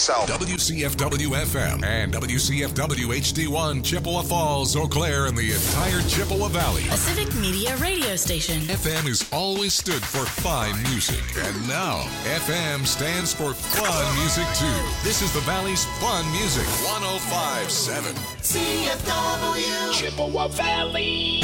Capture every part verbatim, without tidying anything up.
yourself. W C F W F M and W C F W H D one, Chippewa Falls, Eau Claire, and the entire Chippewa Valley. A civic media radio station. F M has always stood for fine music, and now F M stands for fun music too. This is the Valley's fun music. one oh five point seven C F W Chippewa Valley.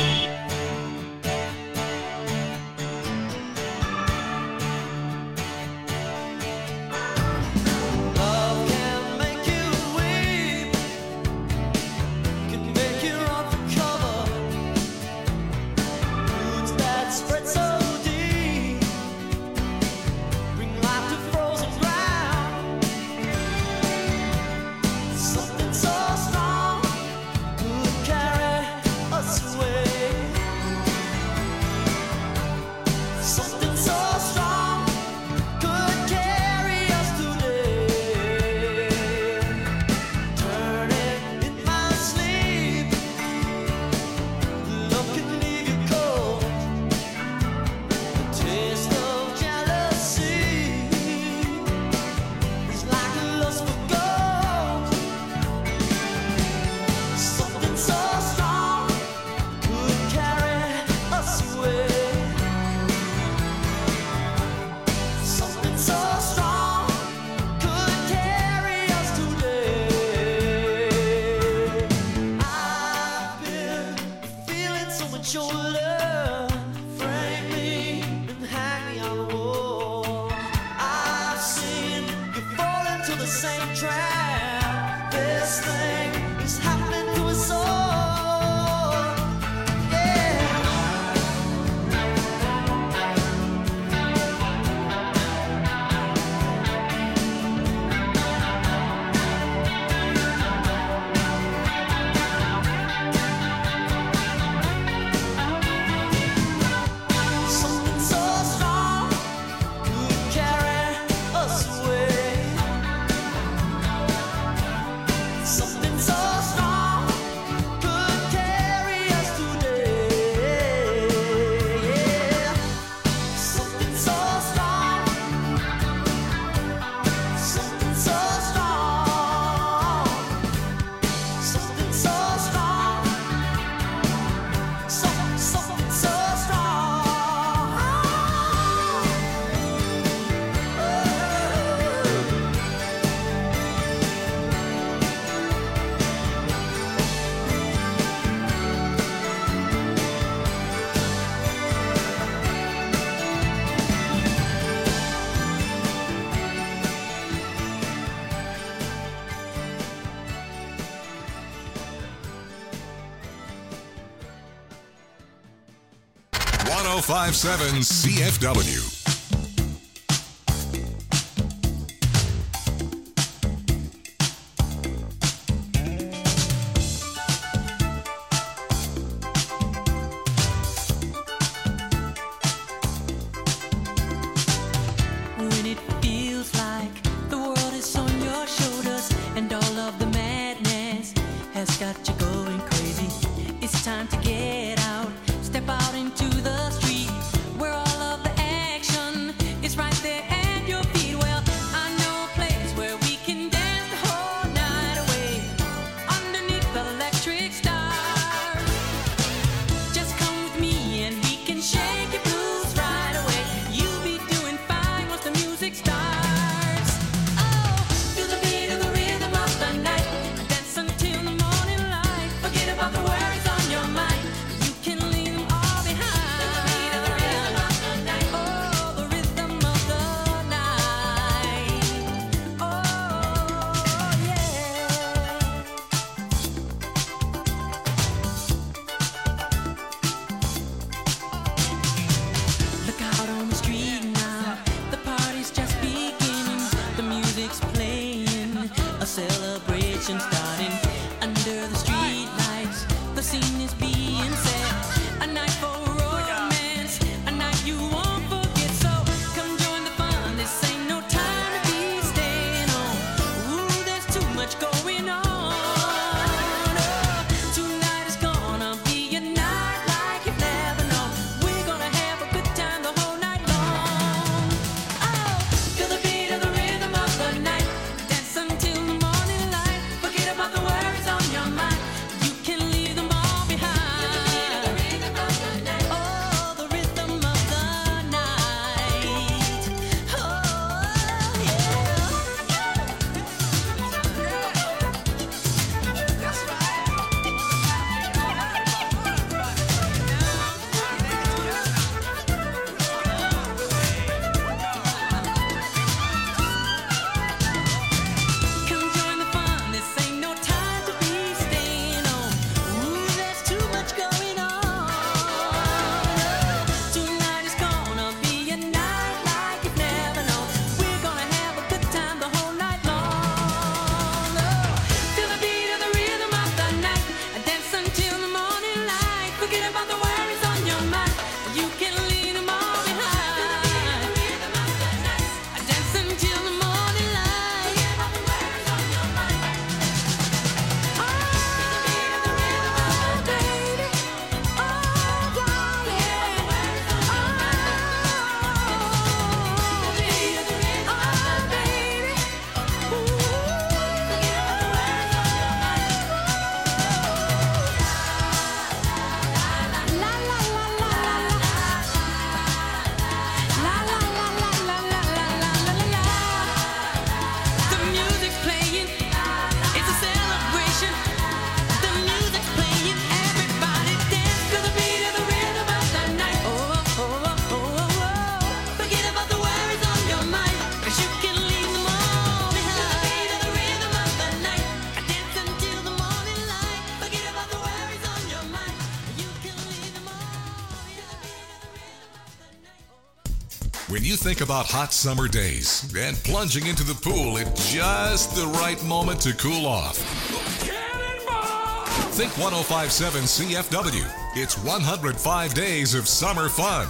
one oh five point seven C F W. When it feels like the world is on your shoulders and all of the madness has got you going crazy, it's time to get out, step out into the street where all of the action is right there at your feet. Well, I know a place where we can dance the whole night away underneath the electric stars. Just come with me and we can shake your blues right away. You'll be doing fine once the music starts. Oh, feel the beat of the rhythm of the night, dance until the morning light. Forget about the worries on your mind. You can leave them all behind. Feel the beat of the rhythm of the night. Oh, the rhythm of the night. Oh, yeah. Look out on the street now, the party's just beginning. The music's playing, a celebration starting. Under the street lights, the scene is being set. A night for romance, a night you won't forget. So come join the fun, this ain't no time to be staying home. Ooh, there's too much going on. Oh, tonight is gonna be a night like you've never known. We're gonna have a good time the whole night long. Oh, feel the beat of the rhythm of the night, dance until When you think about hot summer days and plunging into the pool at just the right moment to cool off, think one oh five point seven C F W. It's one hundred five days of summer fun.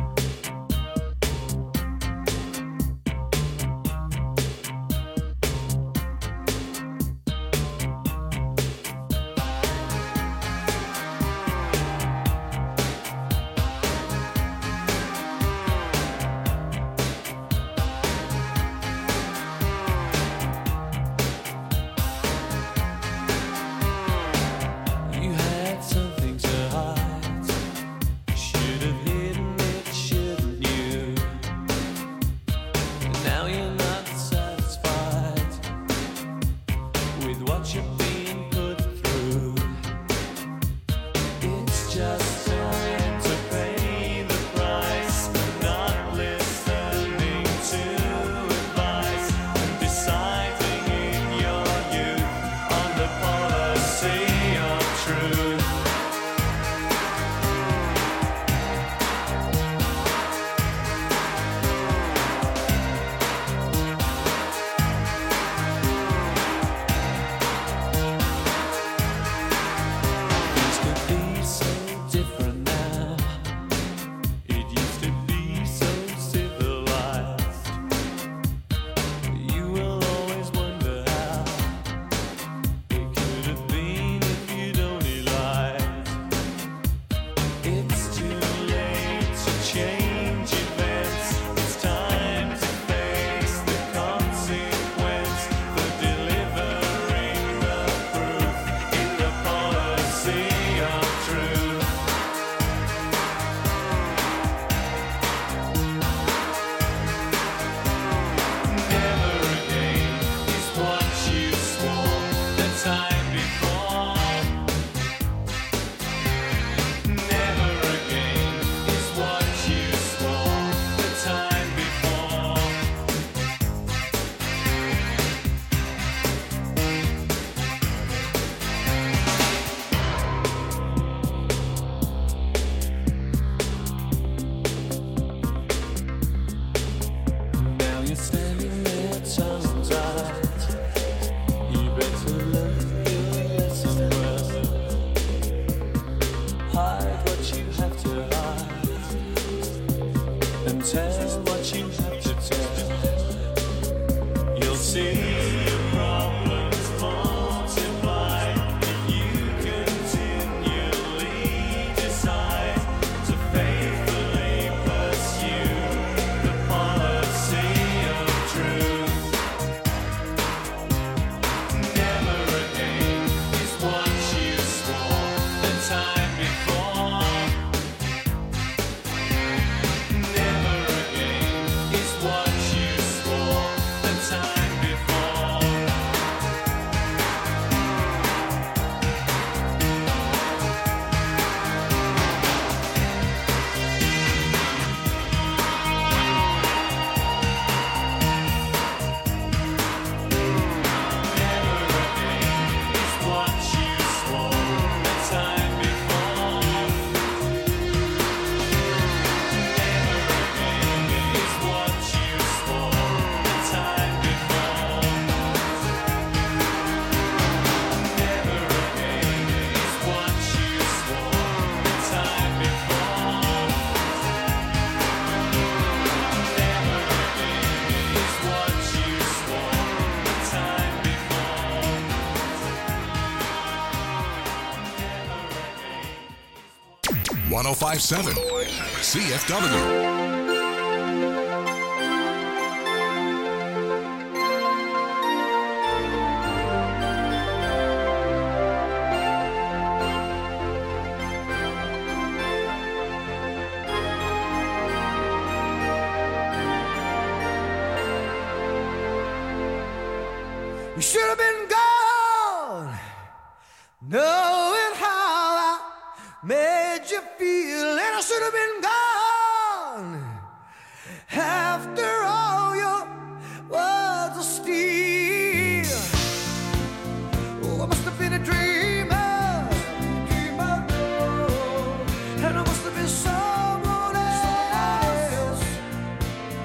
one oh five point seven C F W. You should have been gone, knowing how I made you feel, and I should have been gone. After all your words of steel, oh, I must have been a dreamer, dreamer, oh, and I must have been someone else.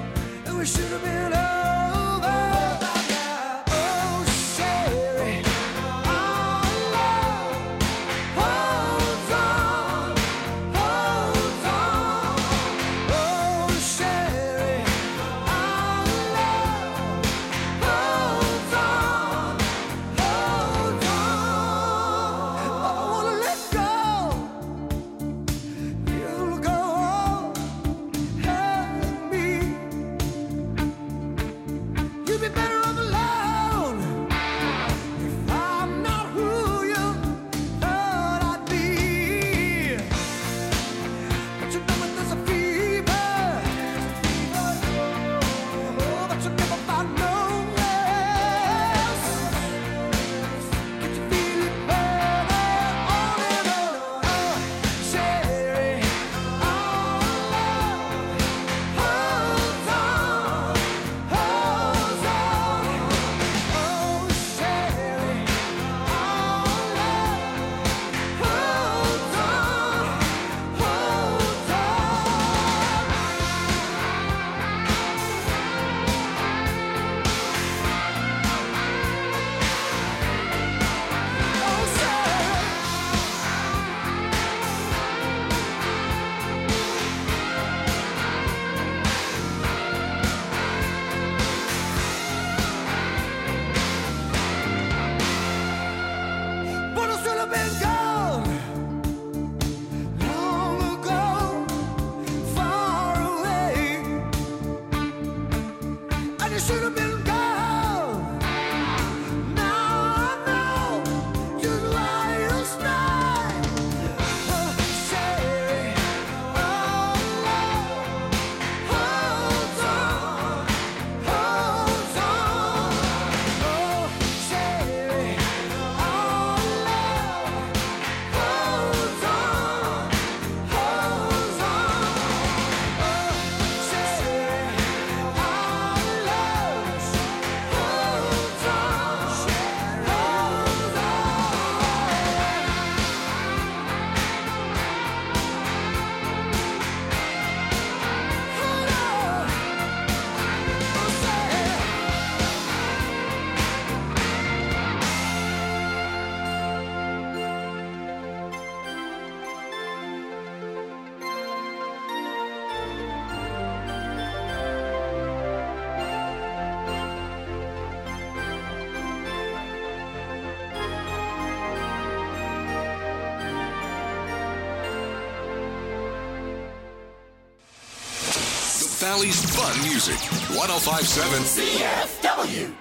Valley's fun music. one oh five point seven C F W.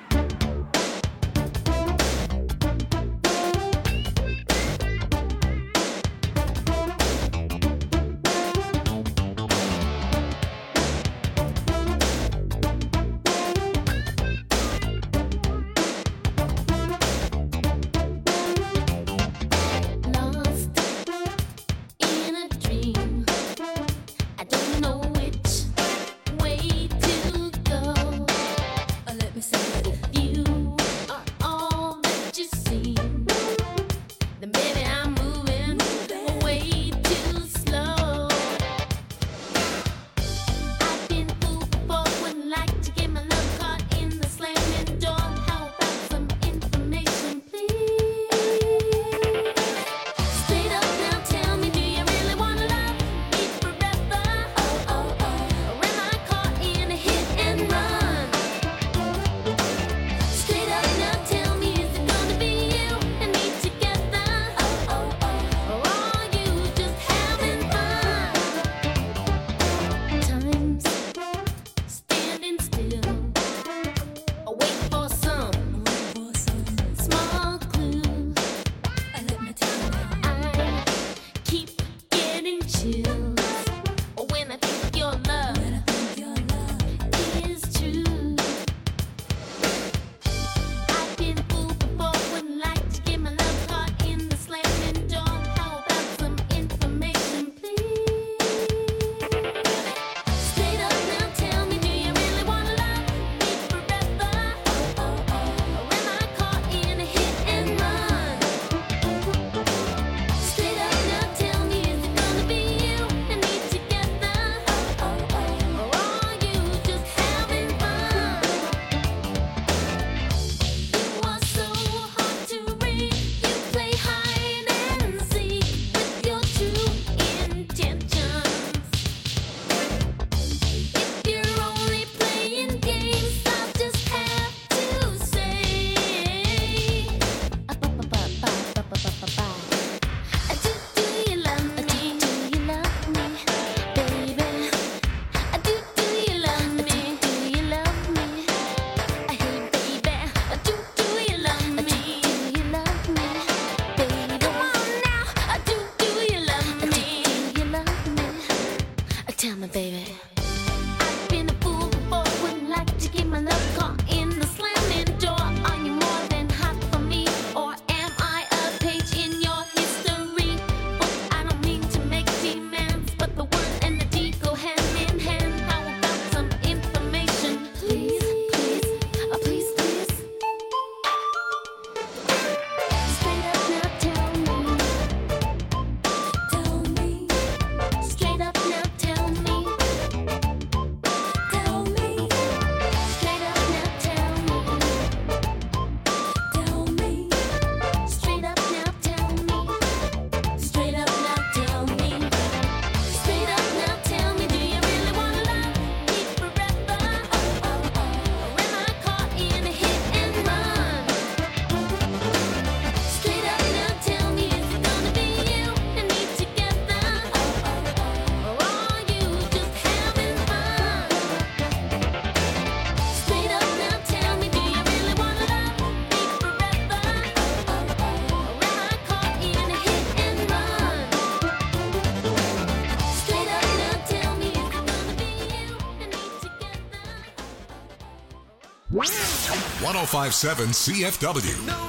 one oh five point seven C F W.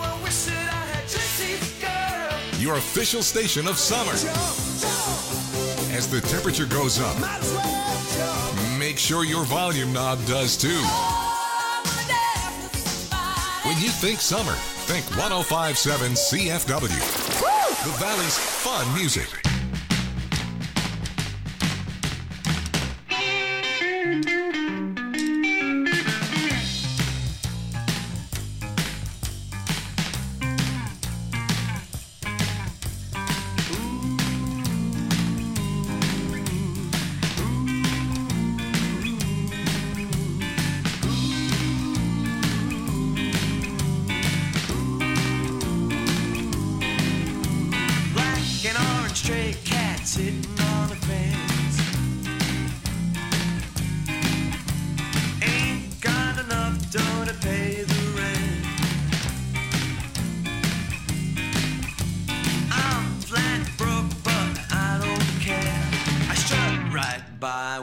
Your official station of summer. As the temperature goes up, make sure your volume knob does too. When you think summer, think one oh five point seven C F W. The Valley's fun music. Stray cat sitting on the fence.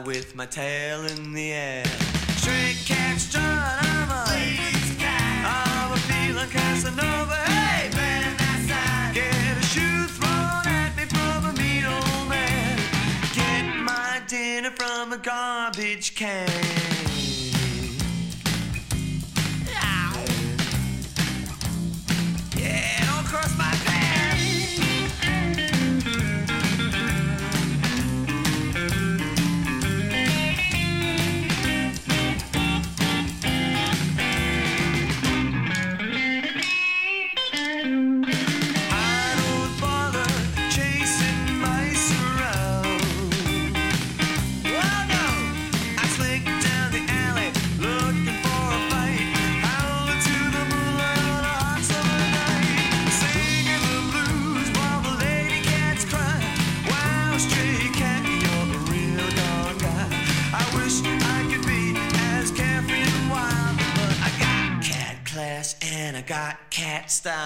with my tail in the air. Stray cat strut, I'm a lazy cat. I'm a feeling Casanova. Hey, man, that's that. Get a shoe thrown at me from a mean old man. Get my dinner from a garbage can. Yeah, don't cross my path. And I got cat style.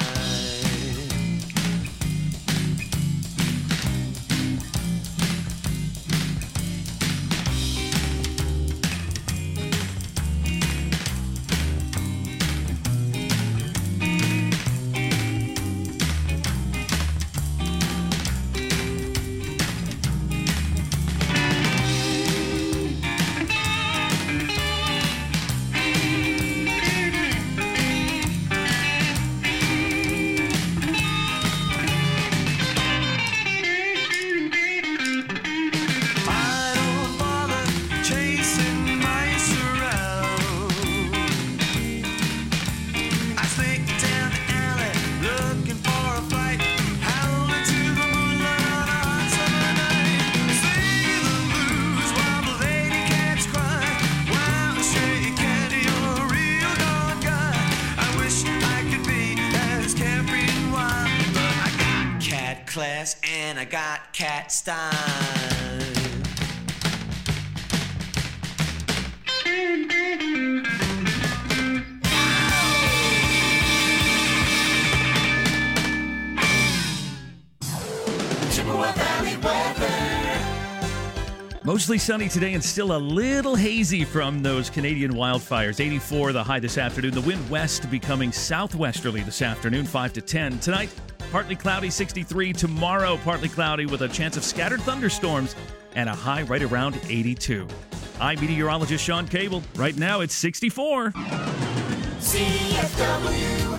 Class and I got cat style. Chippewa Valley weather. Mostly sunny today and still a little hazy from those Canadian wildfires. eighty-four the high this afternoon. The wind west becoming southwesterly this afternoon, five to ten. Tonight, partly cloudy, sixty-three. Tomorrow, partly cloudy with a chance of scattered thunderstorms and a high right around eighty-two. I'm meteorologist Sean Cable. Right now, it's sixty-four. C F W.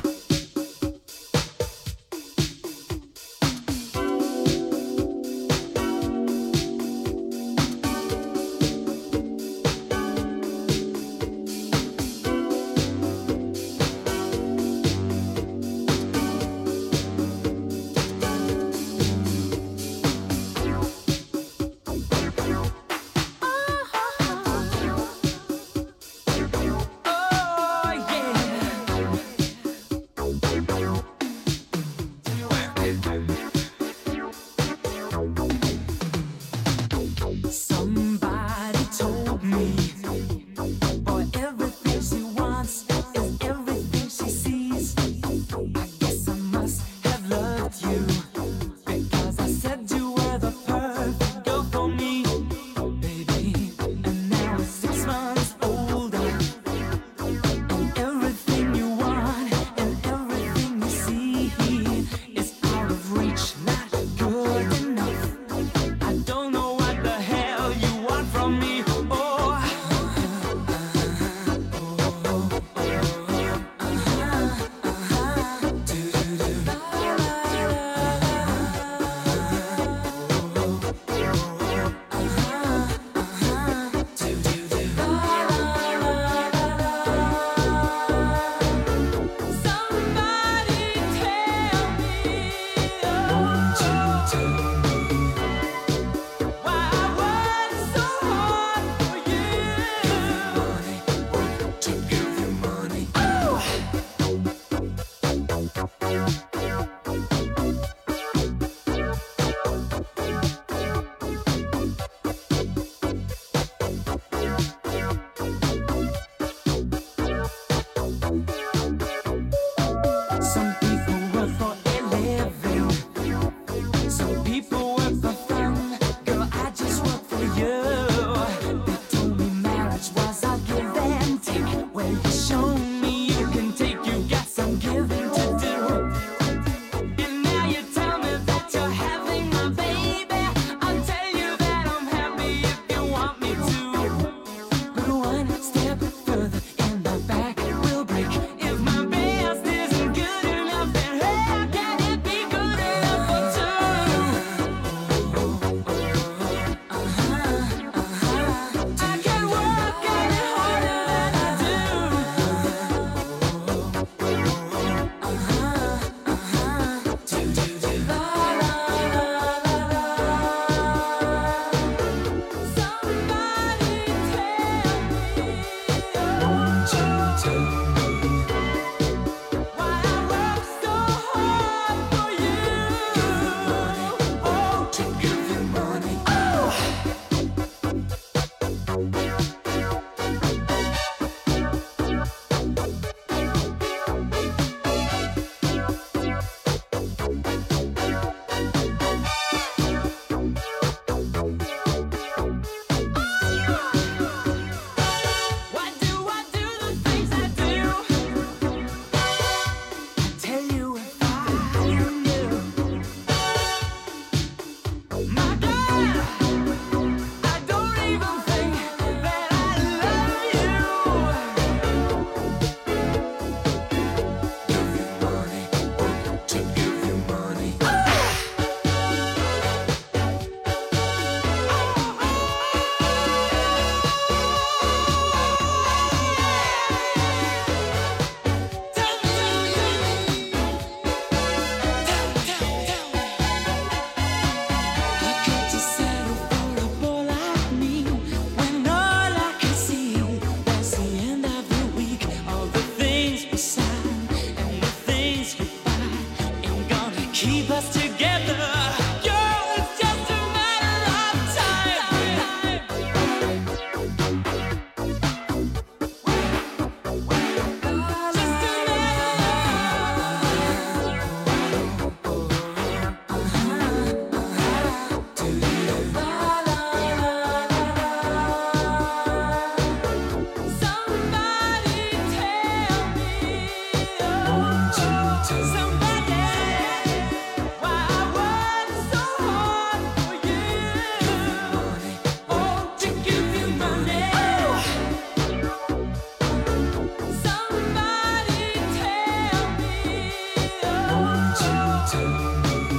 Some people work for fun, girl, I just work for you. keep us together. Girl, it's just a matter of time. Just a Somebody tell me, oh, somebody, why I work so hard for you, oh, to give you money. Somebody tell me, oh,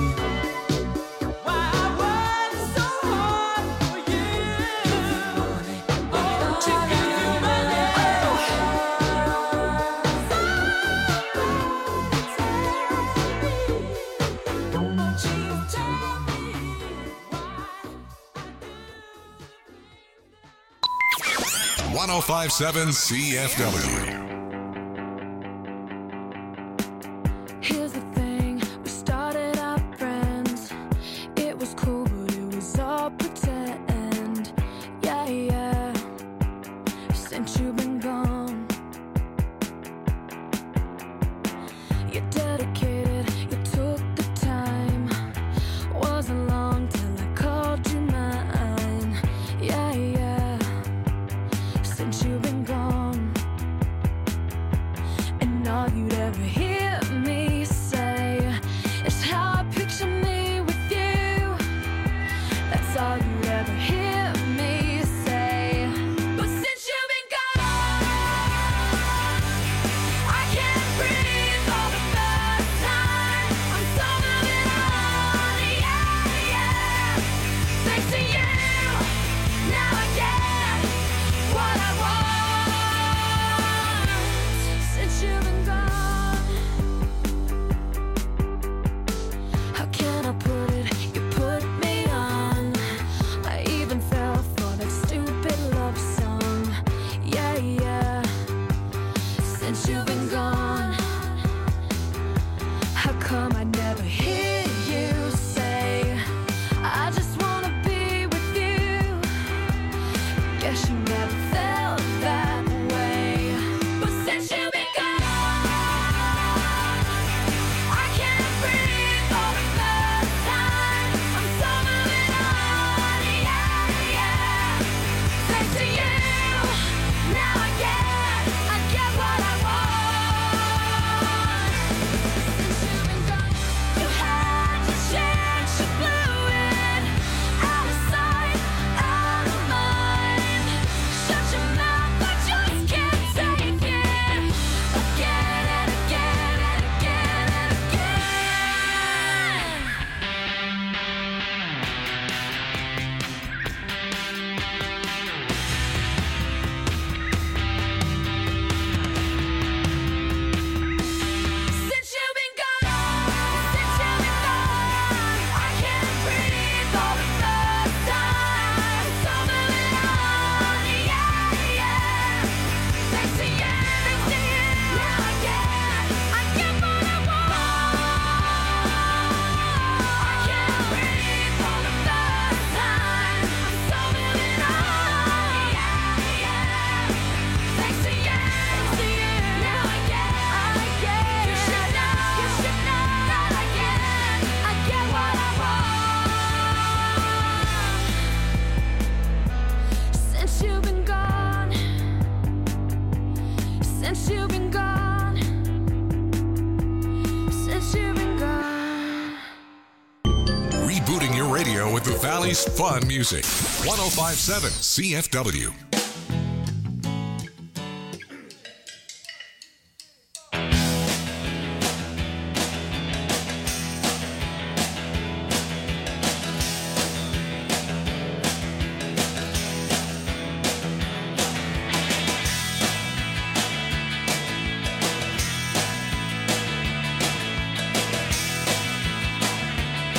why I work so hard for you, oh, to give you money. one oh five point seven C F W. Here's the thing, we started out friends. It was cool, but it was all pretend. Yeah, yeah. Since you've been gone, you're dedicated, you took the time. Wasn't long till I called you mine. Yeah, yeah. Since you've been gone, and all you'd ever hear me say is how I picture me with you. That's all you'd ever hear me say. But since you've been gone, I can't breathe for the first time. I'm so moving on, yeah, yeah. Thanks to you, now I get what I want. Since you've been gone, how can I put it? You put me on. I even fell for that stupid love song. Yeah, yeah. Since you've been gone, how come I never hear you say, I just wanna be with you? Guess you never felt that way. But since you've been gone, I can't breathe for the first time. I'm so moving on, yeah, yeah. Thanks to you, now I get, I get what I want. Since you've been gone, you had your chance, you blew it. Out of sight, out of mind. Shut your mouth, I just can't take it. Again and again and again and again. Since you've been gone, since you've been gone, I can't breathe for the first time. So moving on, yeah, yeah. Thanks to you, thanks to you, now I get, I get what I want. I can't breathe for the first time. I'm so moving on, yeah, yeah. Thanks to you, thanks to you, now I get, I get. You should know, you should know that I get, I get what I want. Since you've been gone, since you've been gone, since you've been gone. Rebooting your radio with the Valley's fun music. one oh five point seven C F W.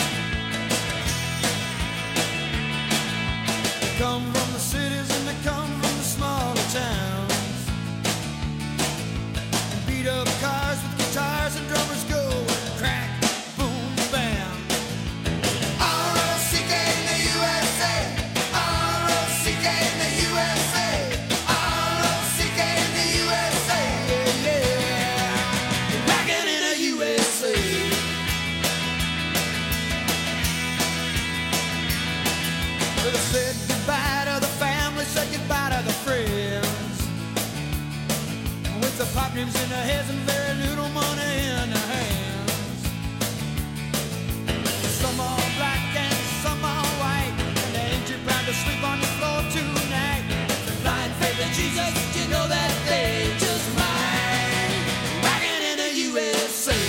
Come from the cities and they come heads and very little money in their hands. Some are black and some are white, and they ain't too proud to sleep on the floor tonight. Blind faith in Jesus, you know that they just might. Rockin' in the U S A.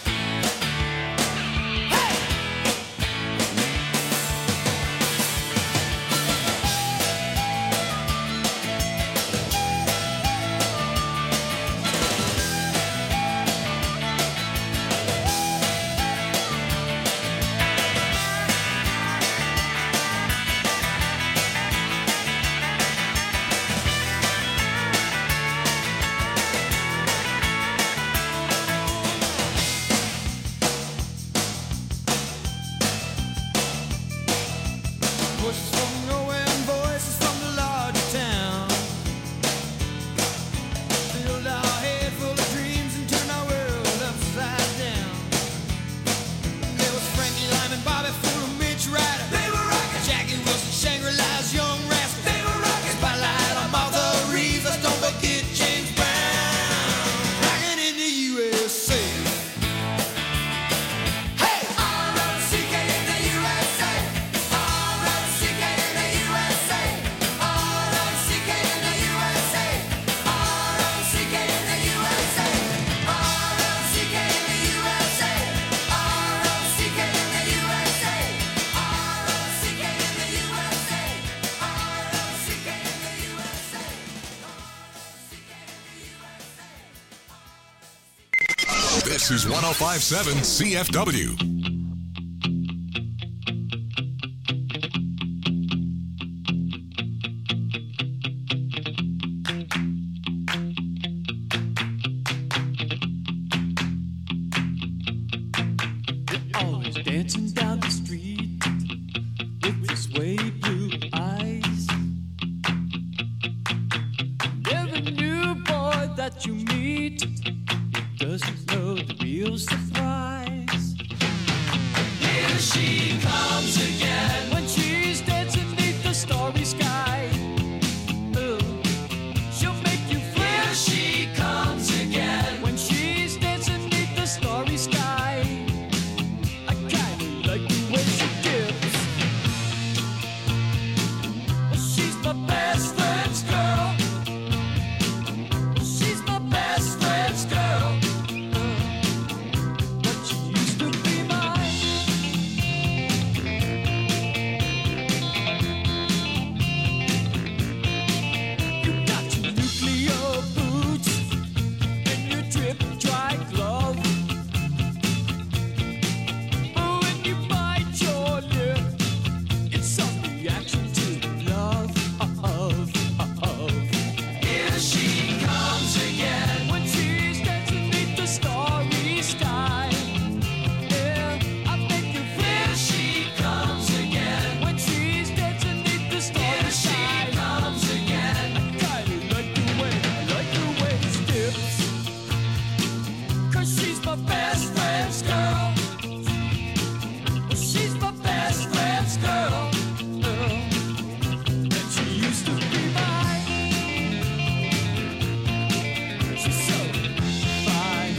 Voices from nowhere and voices from the larger town filled our head full of dreams and turned our world upside down. There was Frankie Lyman, Bobby Fuller, Mitch Ryder. They were rockin'. Jackie Wilson, Shangri-La's Young Rascals. They were rockin'. Spotlight on Martha Reeves. Let's don't forget James Brown. Rockin' in the U S A. Hey! R O C K in the U S A. R O C K in the U S A. R O C K in the U S A. R O C K in the U S A. R O C K in the U S A. R O C K in the U S A. R O C K in the U S A. R O C K in the U S A. This is one oh five point seven C F W. Always dancing down the street with your sway blue eyes. Every new boy that you meet doesn't know the real surprise. Here she comes again when she's dancing beneath the starry sky. Oh, she'll make you feel. Here she comes again when she's dancing beneath the starry sky. I kinda like the way she dips. She's my best friend's girl. She's my best friend's girl. But she used to be mine. You got your nuclear boots and your drip dry glove. Oh, when you bite your lip, it's some reaction to love. Here she comes again when she's dancing beneath the starry sky. Yeah, I make you feel. Here she comes again when she's dancing beneath the starry sky. Here she comes again. I kinda like the way, I like the way she dips. 'Cause she's my best friend's girl. She's my best friend's girl. And she used to be mine. She's so fine.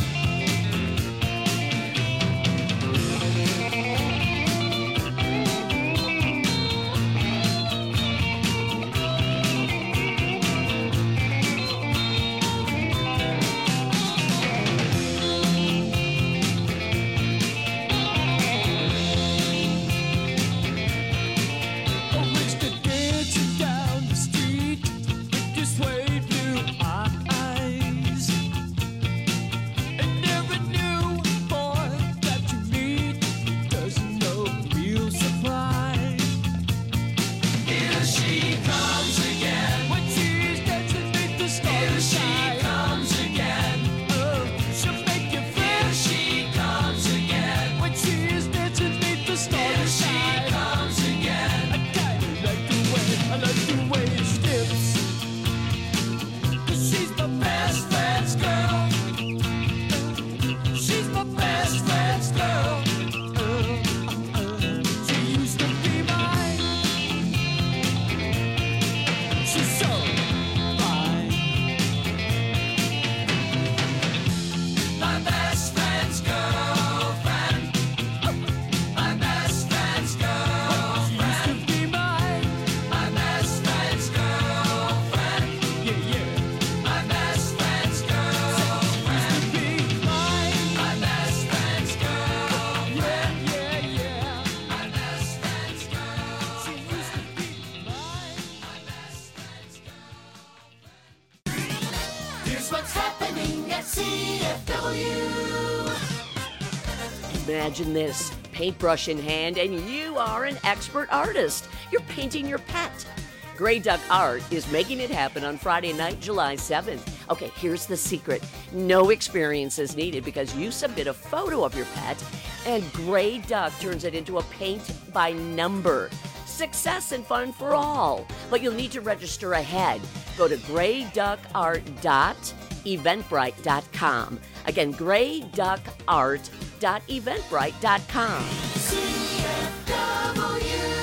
Imagine this, paintbrush in hand, and you are an expert artist. You're painting your pet. Grey Duck Art is making it happen on Friday night, July seventh. Okay, here's the secret. No experience is needed because you submit a photo of your pet, and Grey Duck turns it into a paint by number. Success and fun for all. But you'll need to register ahead. Go to grey duck art dot eventbrite dot com. Again, grey duck art dot eventbrite dot com. C F W.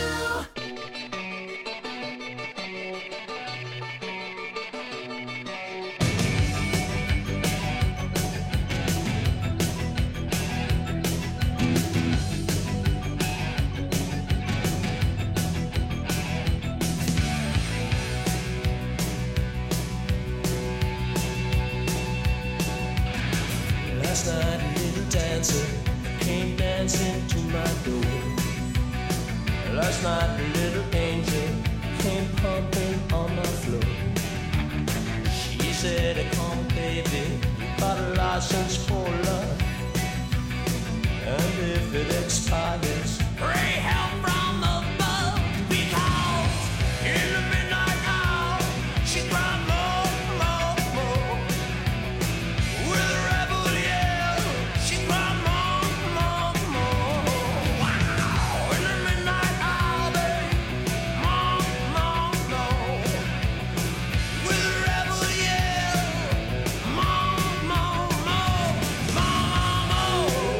Last night a little dancer came dancing to my door. Last night a little angel came pumping on my floor. She said, come baby, you got a license for love, and if it expires, pray help from above, because in the midnight hour she cried more, more, more. With a rebel yell, she cried more, more, more. Wow! In the midnight hour, babe, more, more, more. With a rebel yell, more, more, more, more, more.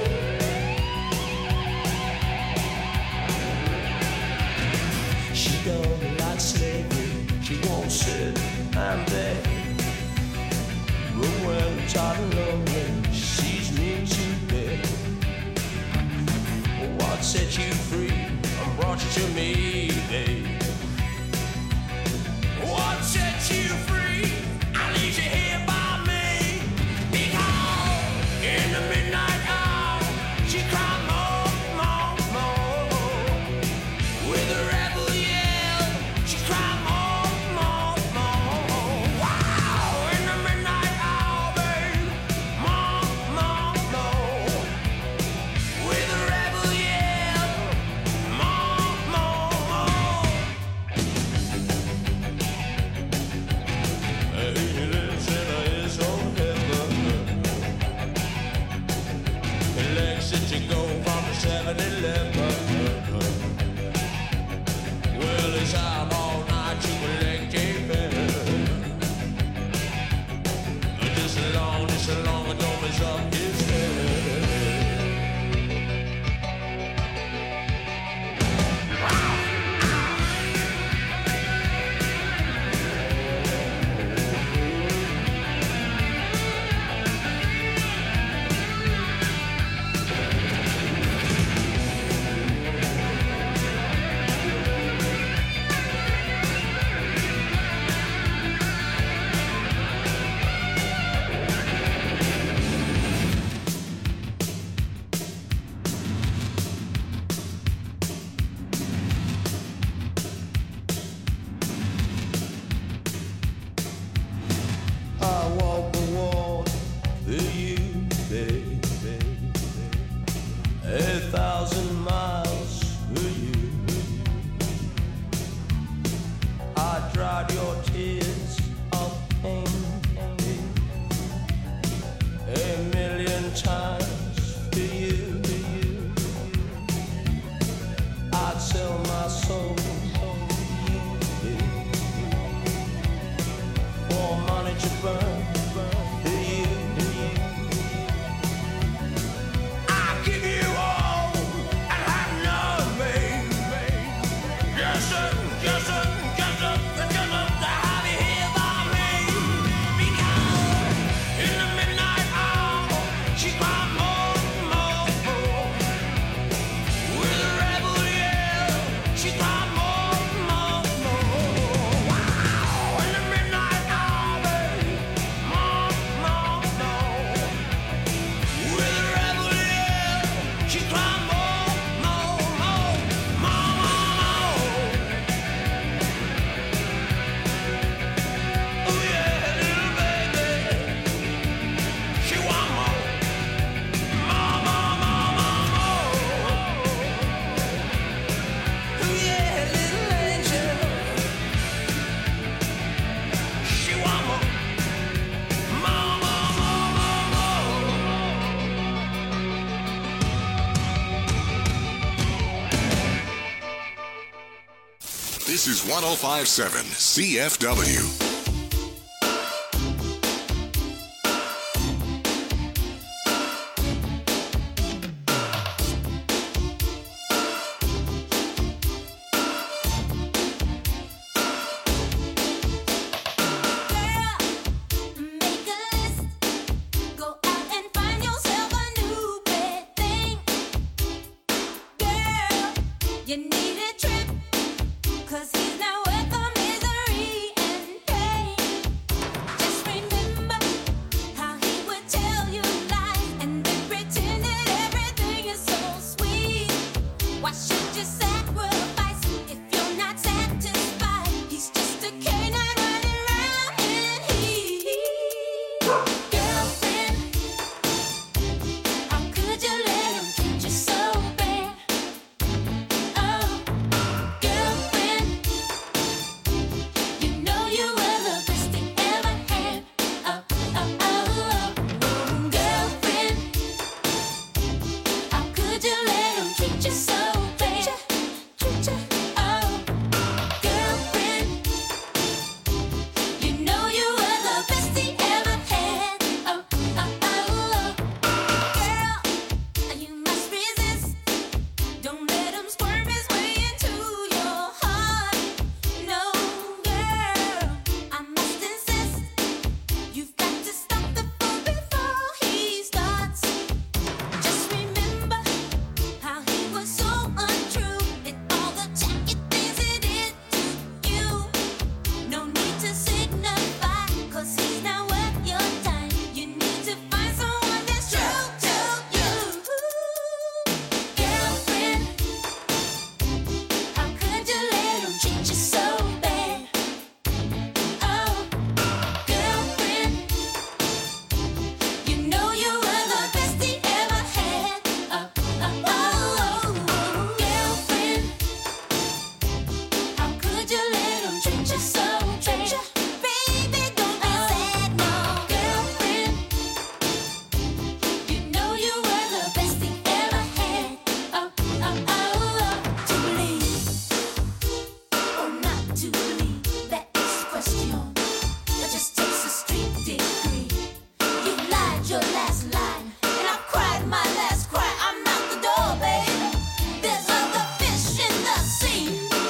She don't like slavery, she won't sit and beg. But when I'm tired and lonely, she sees me to bed. What set you free and brought you to me, babe? What set you free? I leave you here by me. Because in the midnight hour, she cried more, more, more. With a rebel yell, she cried more, more, more. Wow! In the midnight hour, babe, more, more, more. With a rebel yell, more, more, more. He lives in his own heaven. He likes it to go from the seven eleven. Well, it's out all night to collect a pen. Just as long, just as long as don't mess up his head. I walk the walk for you, baby. A thousand miles for you. I dried your tears of pain a million times for you. I'd sell my soul for money to burn for you. I'll give you all and have none, babe. Yes, sir, yes, sir, yes, sir, yes, sir, to have you here by me. Because in the midnight hour, she cried more, more, more. With a rebel yell, she cried more, more, more. Wow! In the midnight hour, babe, more, more, more. With a rebel yell, she cried more, more, more, more, more. Oh yeah, little baby, she want more, more, more, more, more, more. This is one oh five point seven C F W. Make a list. Go out and find yourself a new bed thing. Girl, you need a trip. 'Cause he's not worth the misery and pain. Just remember how he would tell you lies and then pretend that everything is so sweet. Why should you sacrifice if you're not satisfied? He's just a canine running around in heat. Girlfriend, how could you let him treat you so bad? Oh, girlfriend, you know you were the best he ever had. Oh, oh, oh, oh. Girlfriend, how could you let him treat you so bad? Oh, girlfriend, you know you were the best he ever had. Oh, oh, oh, oh. Girl, you must resist. Don't let him squirm his way into your heart. No, girl, I must insist. You've got to stop the fool before he starts. Just remember how he was so untrue and all the tacky things he did to you. No need to signify, 'cause he's not worth your time. You need to find someone that's true to you. Girlfriend, how could you let him treat you so bad? Oh, girlfriend, you know you were the best he ever had. Oh, oh, oh, oh. Girlfriend, how could you let him treat you so bad? Baby, don't be sad, no. Girlfriend, you know you were the best he ever had. Oh, oh, oh, oh. To believe or not to believe, that is the question. It just takes a street degree. You lied your last lie, and I've cried my last cry. I'm out the door, babe. There's other fish in the sea.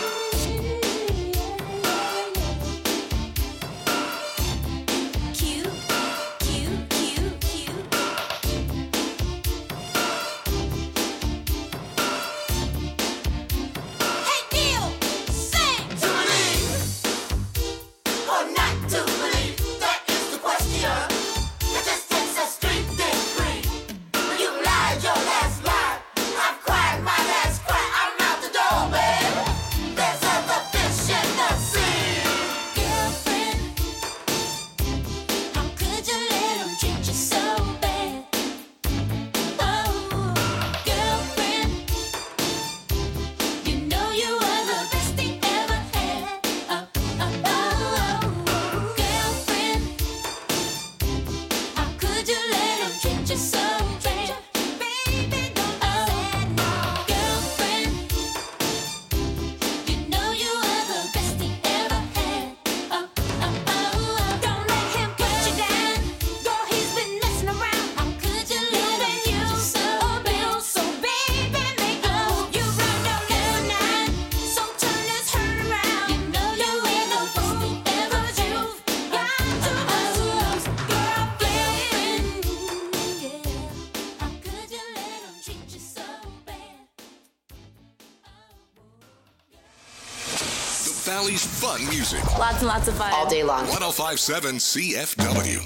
Cute, cute, cute, cute. Hey, Neil, sing. To believe or not to believe, that is the question. It just takes a street degree. You lied your last lie. I've cried my last cry. I'm out the door, babe. There's other fish in the sea. Girlfriend, how could you let him treat you so bad? Oh, girlfriend, you know you were the best he ever had. Oh, oh, oh, oh. Girlfriend, how could you let him treat you so bad? Baby, don't be sad, no. Girlfriend, you know you were the best he ever had. Oh, oh, oh, oh. Don't let him put you down. Girl, he's been messing around. How could you let him treat you so bad? So baby, make a move. You run your little nine, so turn this hurt around. You know you ain't the best he ever had. Got to lose, girlfriend. Yeah, how could you let him treat you so bad? The Valley's fun music. Lots and lots of fun. All day long. one oh five point seven C F W.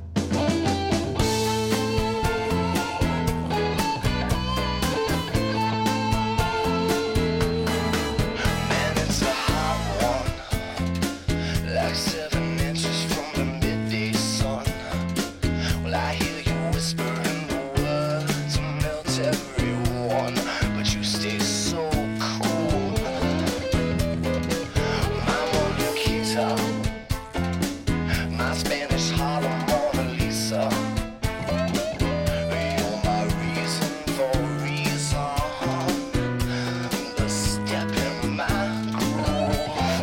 Man, it's a hot one, like seven inches from the midday sun. Well, I hear you whispering the words to melt everyone, but you stay so cool. My Mona Lisa, my Spanish Harlem Mona Lisa. You're my reason for reason, the step in my groove.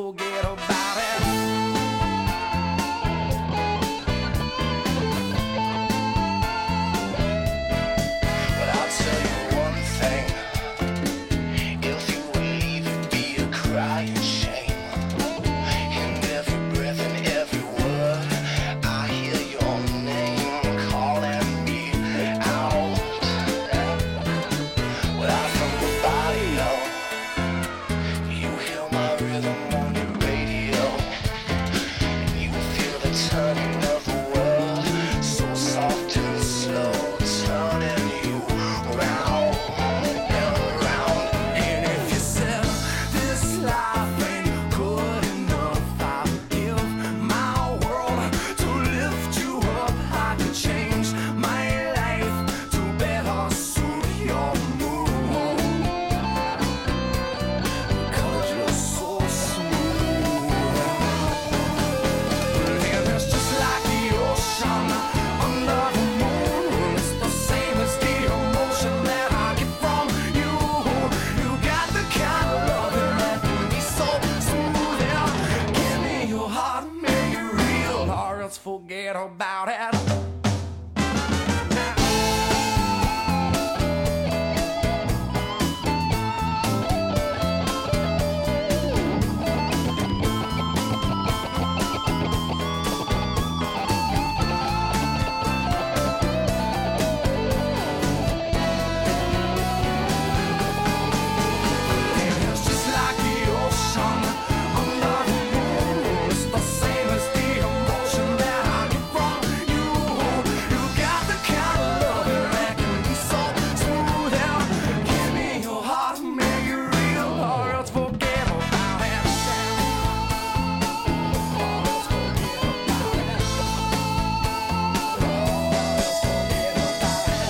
forget about it. But I'll tell you one thing. If you would leave, it'd be a crying shame. In every breath and every word, I hear your name calling me out. Without somebody, no. You hear my rhythm on your radio. You feel the turning of the world, so soft and slow, turning you round and round. And if you said this life ain't good enough, I'd give my world to lift you up. I could change my life to better suit your mood. Cause you're so smooth. And it's just like the ocean under the moon. It's the same as the emotion that I get from you. You got the kind of loving that can be so smooth. Yeah. Give me your heart, make it real, or else forget about it. It's just like the ocean under the moon. It's the same as the emotion that I get from you. You got the kind of loving that can be so smooth. Yeah. Give me your heart, make it real, or else forget about it. Or else forget about it. Or else forget about it.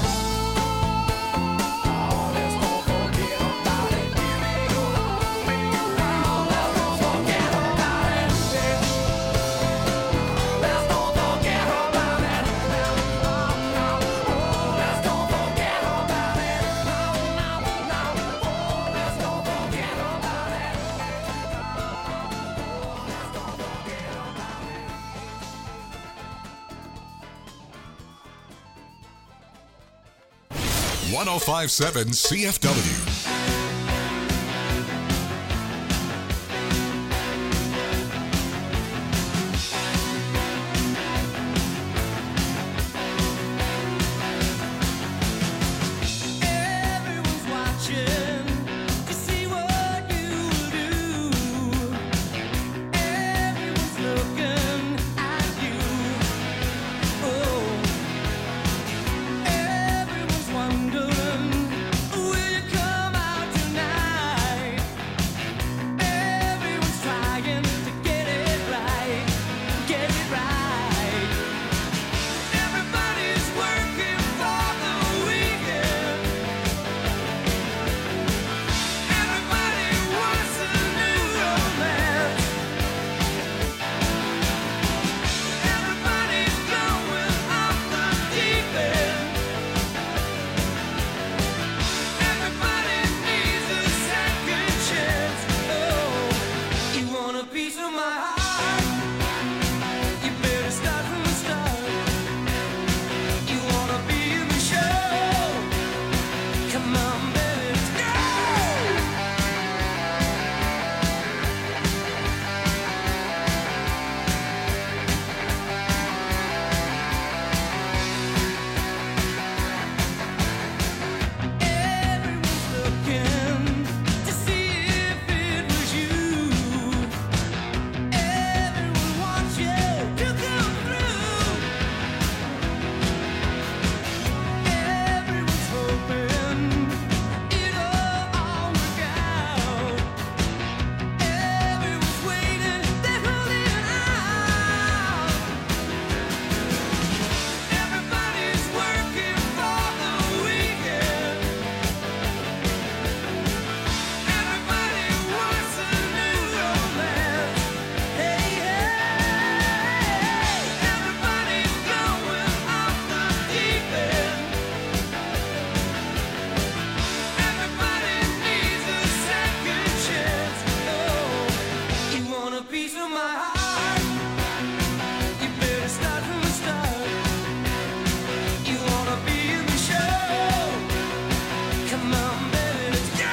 Oh, let's don't forget about it. Give me your heart, make it real. Let's don't forget about it. Let's don't forget about it. Oh, let's don't forget about it. No, no, no. Oh, let's don't forget about it. Oh, let's don't forget about it. one oh five point seven C F W. Everyone's watching to see what you do. Everyone's looking at you. Oh, everyone's wondering, will you come piece of my heart, you better start from the start. You wanna be in the show? Come on, baby, let's go!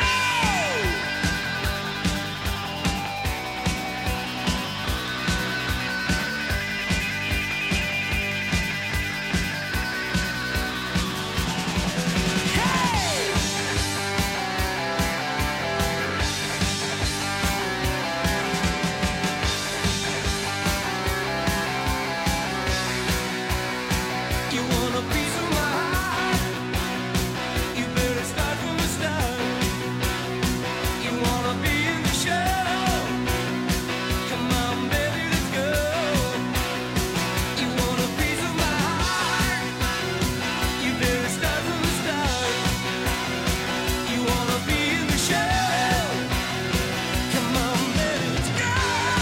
You want a piece of my heart? You better start from the start. You wanna be in the show? Come on, baby, let's go. You want a piece of my heart? You better start from the start. You wanna be in the show? Come on, baby, let's go.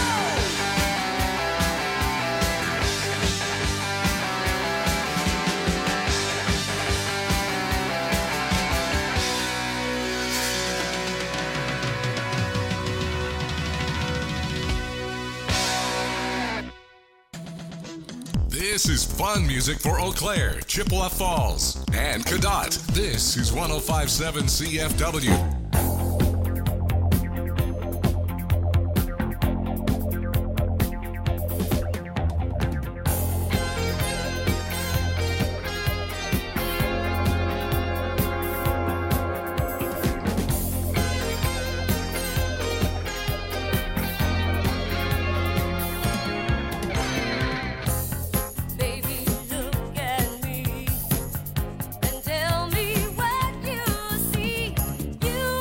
This is fun music for Eau Claire, Chippewa Falls, and Cadott. This is one oh five point seven C F W. Baby, look at me and tell me what you see. You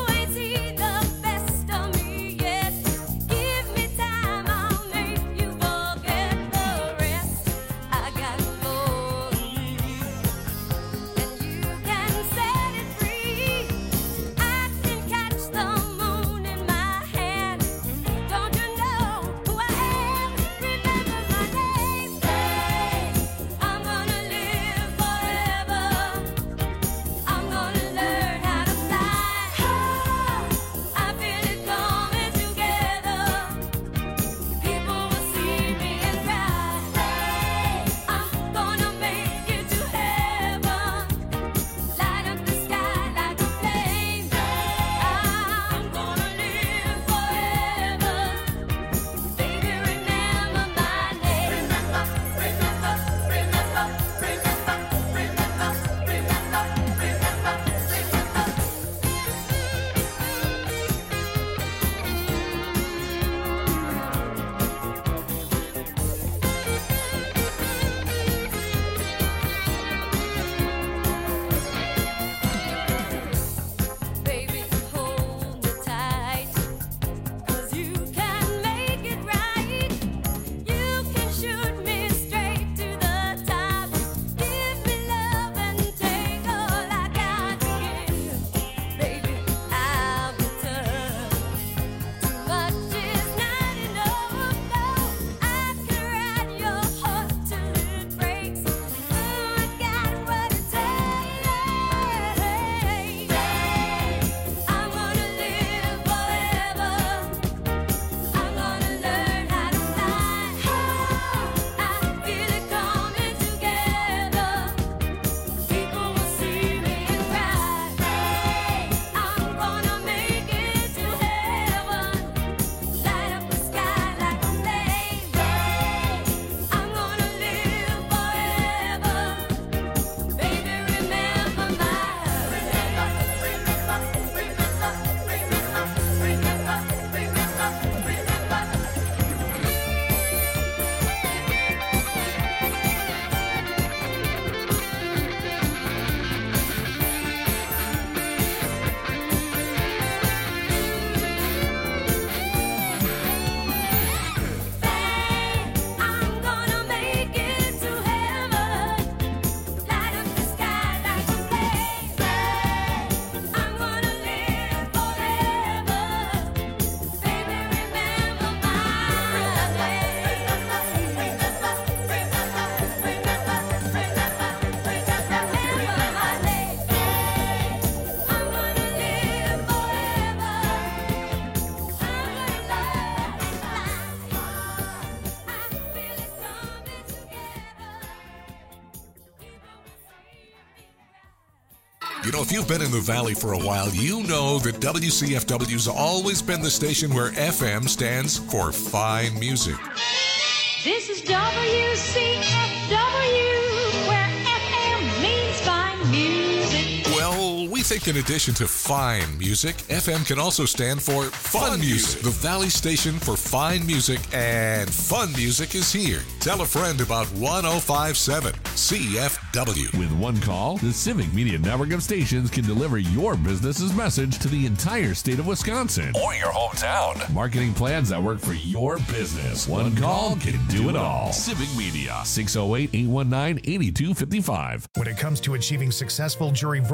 You know, if you've been in the Valley for a while, you know that W C F W's always been the station where F M stands for fine music. This is W C F W, where F M means fine music. Well, we think in addition to fine music, F M can also stand for fun music. The Valley station for fine music, and fun music is here. Tell a friend about one oh five point seven C F W. With one call, the Civic Media Network of stations can deliver your business's message to the entire state of Wisconsin or your hometown. Marketing plans that work for your business. One call can do it all. Civic Media, six oh eight, eight one nine, eight two five five. When it comes to achieving successful jury